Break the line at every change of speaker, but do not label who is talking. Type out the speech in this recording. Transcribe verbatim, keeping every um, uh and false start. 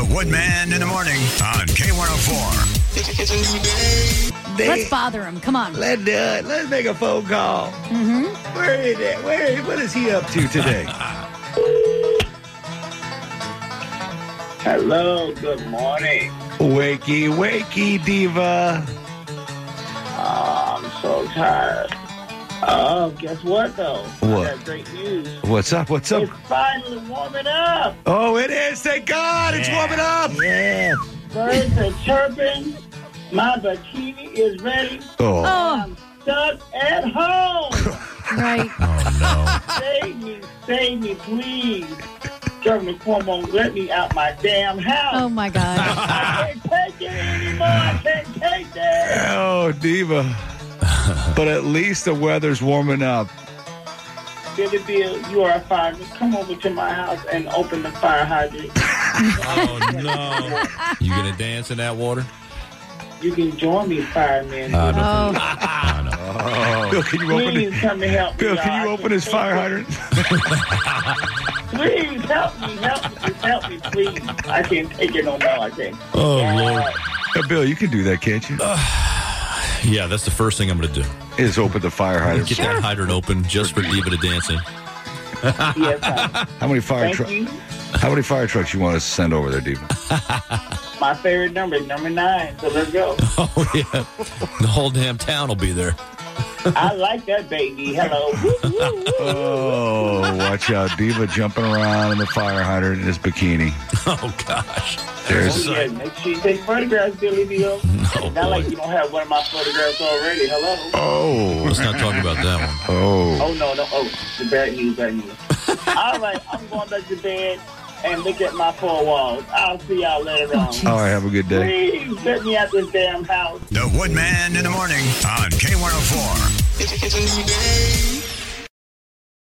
The Woodman in the morning on K one oh four.
It's, it's a new day.
They-
Let's bother him. Come on.
Let's do it. Let's make a phone call.
Mm-hmm.
Where is it? Where? What is he up to today?
Hello, good morning.
Wakey, wakey, diva.
Oh, I'm so tired. Oh, guess what, though?
What?
I got great news.
What's up? What's up?
It's finally warming up.
Oh, it is. Thank God. It's warming up.
Yes. Birds are chirping. My bikini is ready.
Oh.
Oh,
I'm stuck at home.
right.
Oh,
Save me, save me, please. Governor Cuomo, let me out my damn house.
Oh, my God.
I can't take it anymore. I can't take it.
Oh, diva. But at least the weather's warming up.
Billy Bill, you are a fireman. Come over to my house and open the fire hydrant.
oh no. You going to dance in that water?
You can join me, fireman.
Uh, no.
Oh,
I know.
Oh. Bill, can you open
Please
it?
come and help me.
Bill,
y'all.
can you
I
open his
can't
fire
take
hydrant?
it. Please help me, help me, just help me, please. I can't take it no more. I can't.
Oh,
Yeah.
Lord.
Uh, Bill, you can do that, can't you?
Yeah, that's the first thing I'm going to do.
Is open the fire hydrant.
Get that hydrant open just for Diva to dance in.
Yes, I,
How many fire
thank
trucks?
you.
How many fire trucks you want us to send over there, diva?
My favorite number is number nine, so let's go.
Oh, yeah. The whole damn town will be there.
I like that baby. Hello. Woo, woo, woo.
Oh, watch out. Diva jumping around in the fire hydrant in his bikini.
Oh, gosh.
There's
Oh, yeah, make sure you take photographs, Billy Bill.
Oh,
Not like
boy.
you don't have one of my photographs already. Hello.
Oh.
Let's not talk about that one.
Oh.
Oh, no, no. Oh, the bad news, bad news. All right, I'm going back to bed and look at my four walls. I'll see y'all later on.
All right, have a good day.
Please let me out this damn house.
The Woodman in the morning on K one oh four.
It's, it's a new day.